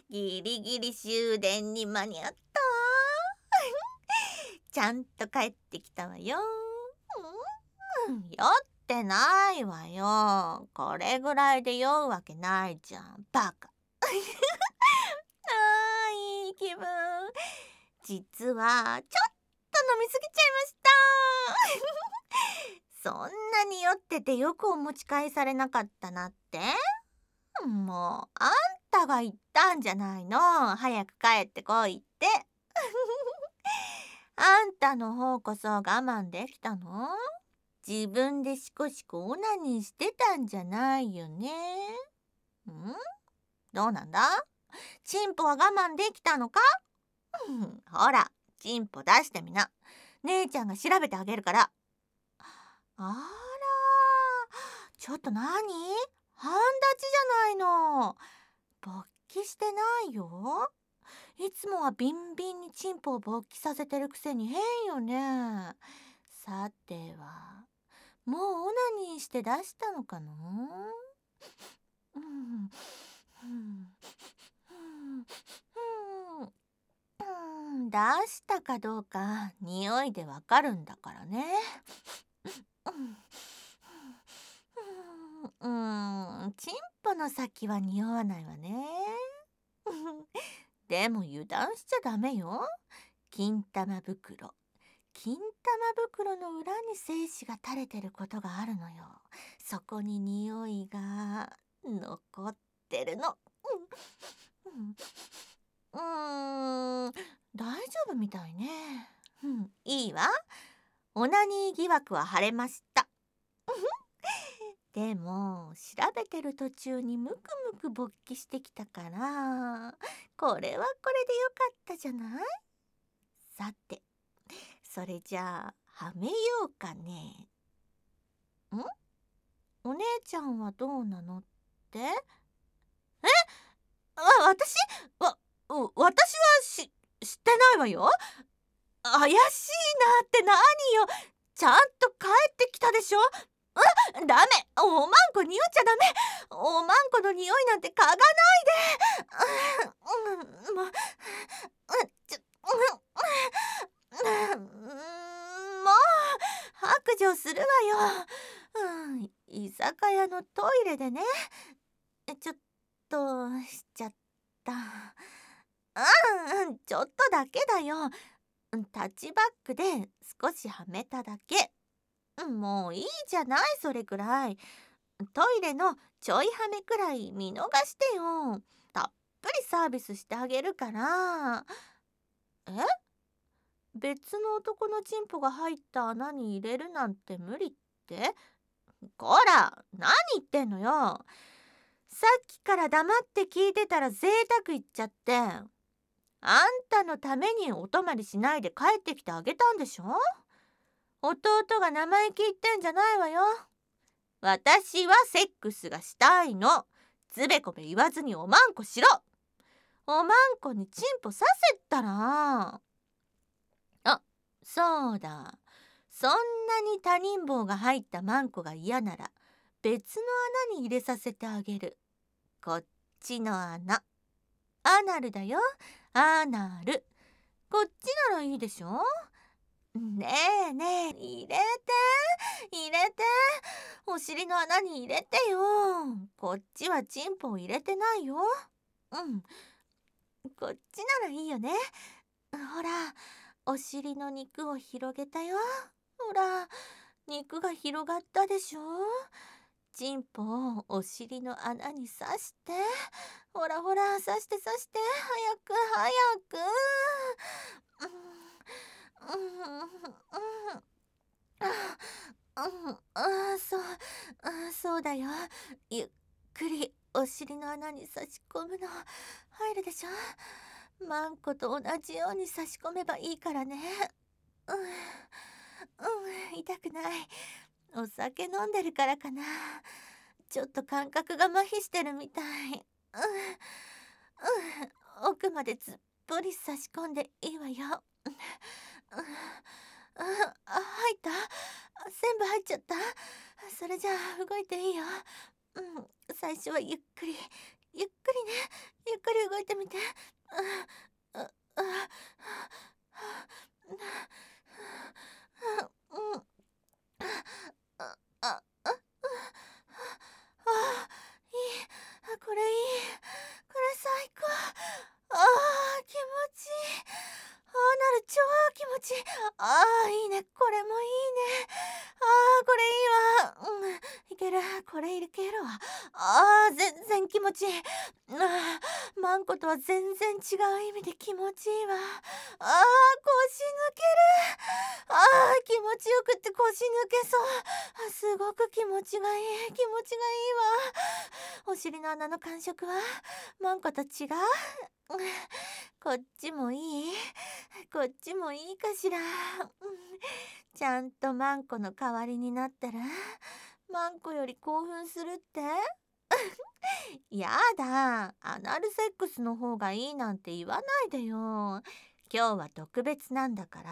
ギリギリ終電に間に合ったわ。ちゃんと帰ってきたわよ。酔ってないわよ。これぐらいで酔うわけないじゃん。バカ。いい気分。実はちょっと飲みすぎちゃいました。そんなに酔っててよくお持ち帰りされなかったなって。もうあんたが言ったんじゃないの。早く帰ってこいって。あんたの方こそ我慢できたの？自分でシコシコオナニーしてたんじゃないよね。どうなんだ？チンポは我慢できたのか？ほら、チンポ出してみな。姉ちゃんが調べてあげるから。あら、ちょっと何？半立ちじゃないの。勃起してないよ。いつもはビンビンにチンポを勃起させてるくせに変よね。さては、もうオナニーして出したのかな？出したかどうか匂いでわかるんだからね。チンポの先は匂わないわね。でも油断しちゃダメよ。金玉袋。金玉袋の裏に精子が垂れてることがあるのよ。そこに匂いが残ってるの。大丈夫みたいね。いいわ。オナニー疑惑は晴れました。でも調べてる途中にムクムク勃起してきたから、これはこれでよかったじゃない？さて、それじゃあはめようかね。お姉ちゃんはどうなのって？私私は知ってないわよ。怪しいなって何よ。ちゃんと帰ってきたでしょ。ダメ。おまんこ匂っちゃダメ。おまんこの匂いなんて嗅がないで。もう白状するわよ。居酒屋のトイレでね、ちょっとしちゃった。ちょっとだけだよ。タッチバックで少しはめただけ。もういいじゃない、それくらい。トイレのちょいはめくらい見逃してよ。たっぷりサービスしてあげるから。別の男のチンポが入った穴に入れるなんて無理って？こら、何言ってんのよ。さっきから黙って聞いてたら贅沢言っちゃって。あんたのためにお泊まりしないで帰ってきてあげたんでしょ？弟が生意気言ってんじゃないわよ。私はセックスがしたいの。つべこべ言わずにおまんこしろ。おまんこにチンポさせたら。そうだ。そんなに他人棒が入ったマンコが嫌なら別の穴に入れさせてあげる。こっちの穴。アナルだよ。アナル。こっちならいいでしょ？ねえねえ、入れて入れて。お尻の穴に入れてよ。こっちはチンポを入れてないよ。こっちならいいよね。ほら、お尻の肉を広げたよ。ほら、肉が広がったでしょ。チンポをお尻の穴に刺して。ほらほら、刺して刺して。早く早く。そうだよ。ゆっくりお尻の穴に差し込むの入るでしょ。マンコと同じように差し込めばいいからね。痛くない。お酒飲んでるからかな。ちょっと感覚が麻痺してるみたい。奥までずっぽり差し込んでいいわよ。入った？全部入っちゃった。それじゃあ動いていいよ。最初はゆっくりゆっくりね、ゆっくり動いてみて。あ、あ、あ、うん、あ、あ、あ、いい、これいい、これ最高。気持ちいい。なる超気持ちいい。いいね、これもいいね。これいいわ。いける、これいけるわ。全然気持ちいい。マンコとは全然違う意味で気持ちいいわ。腰抜ける。気持ちよくって腰抜けそう。すごく気持ちがいい。気持ちがいいわ。お尻の穴の感触はマンコと違う。こっちもいい？こっちもいいかしら。ちゃんとマンコの代わりになったらマンコより興奮するって？やだ、アナルセックスの方がいいなんて言わないでよ。今日は特別なんだから。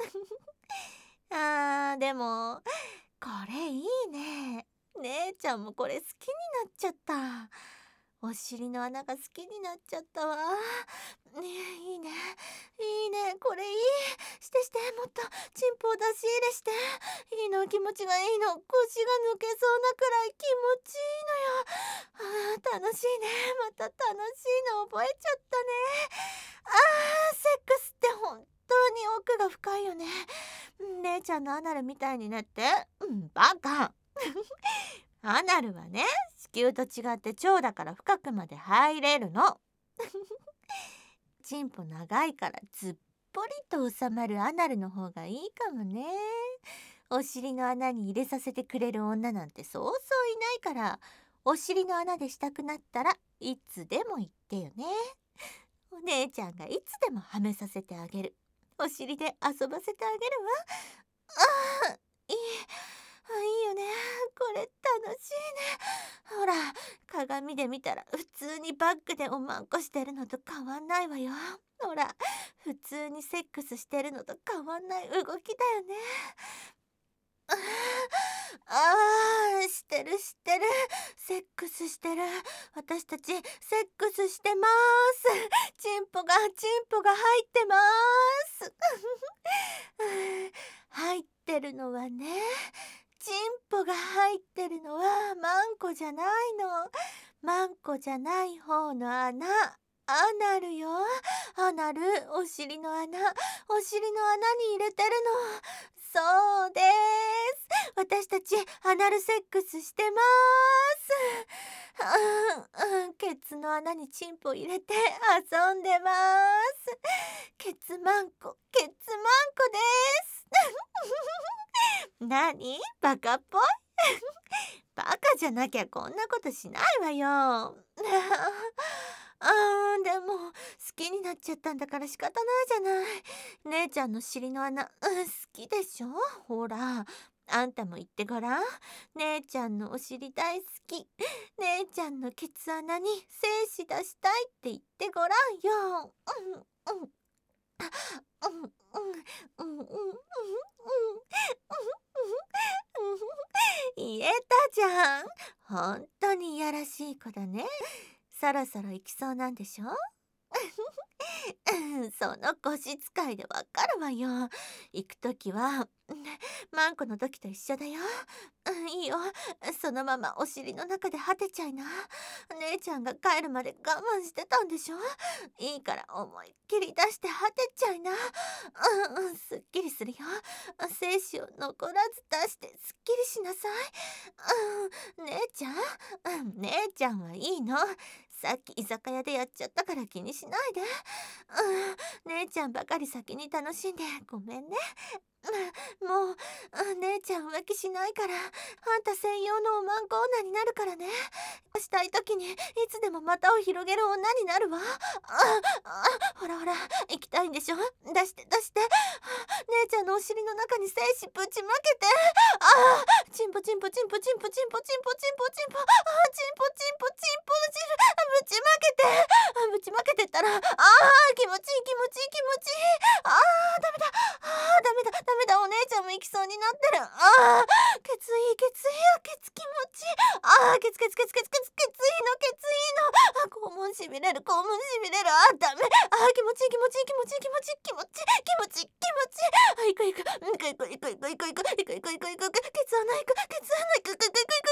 でもこれいいね。姉ちゃんもこれ好きになっちゃった。お尻の穴が好きになっちゃったわ。ねえ、いいね。いいね。これいい。してして。もっとチンポを出し入れして。いいの。気持ちがいいの。腰が抜けそうなくらい気持ちいいのよ。楽しいね。また楽しいの覚えちゃったね。セックスって本当に奥が深いよね。姉ちゃんのアナルみたいになって。バカ。アナルはね、子宮と違って腸だから深くまで入れるの。チンポ長いからずっぽりと収まるアナルの方がいいかもね。お尻の穴に入れさせてくれる女なんてそうそういないから、お尻の穴でしたくなったらいつでも言ってよね。お姉ちゃんがいつでもはめさせてあげる。お尻で遊ばせてあげるわ。いい。いいよね。これ楽しいね。ほら、鏡で見たら普通にバッグでおまんこしてるのと変わんないわよ。ほら、普通にセックスしてるのと変わんない動きだよね。してるしてる。セックスしてる。私たちセックスしてます。チンポが入ってます。入ってるのはね、チンポが入ってるのはマンコじゃないの。マンコじゃない方の穴。アナルよ。アナル、お尻の穴。お尻の穴に入れてるの。そうです。私たちアナルセックスしてます。ケツの穴にチンポ入れて遊んでます。ケツマンコです。何？バカっぽい？バカじゃなきゃこんなことしないわよ。でも好きになっちゃったんだから仕方ないじゃない。姉ちゃんの尻の穴、好きでしょ？ほら、あんたも言ってごらん。姉ちゃんのお尻大好き。姉ちゃんのケツ穴に精子出したいって言ってごらんよ。言えたじゃん。本当にいやらしい子だね。そろそろ行きそうなんでしょ？その腰使いでわかるわよ。行くときはマンコの時と一緒だよ。いいよ。そのままお尻の中で果てちゃいな。姉ちゃんが帰るまで我慢してたんでしょ？いいから思いっきり出して果てちゃいな。すっきりするよ。精子を残らず出してすっきりしなさい。姉ちゃんはいいの。さっき居酒屋でやっちゃったから気にしないで。姉ちゃんばかり先に楽しんでごめんね。もう姉ちゃん浮気しないから、あんた専用のおまんこ女になるからね。したい時にいつでも股を広げる女になるわ。ほらほら、行きたいんでしょ？出して姉ちゃんのお尻の中に精子ぶちまけて。チンポチンポチンポチンポチンポチンポチンポチンポ、チンポチンポチンポぶちまけて。ぶちまけてったら、気持ちいい気持ちいい気持ちいい。ダメだ。ダメだ、お姉ちゃんも行きそうになってる。ケツいいよ、ケツ気持ちいい。ケツいいの。 肛門しびれる、ダメ。気持ちいい、気持ちいい、気持ちいい、気持ちいい、気持ちいい、気持ちいい、気持ちいい。いくいく、ケツ穴いく、ケツ穴いく、ケツ穴いく、ケツ穴いく、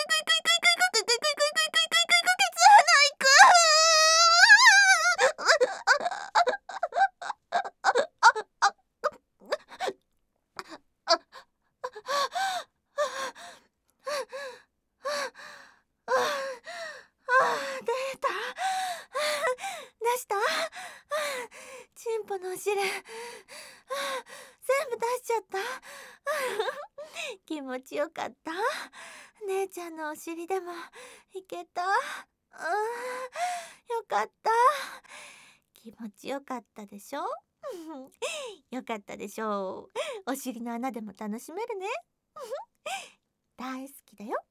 出た。出した。チンポのお汁全部出しちゃった。気持ちよかった。姉ちゃんのお尻でもいけた。よかった。気持ちよかったでしょ。よかったでしょう。お尻の穴でも楽しめるね。大好きだよ。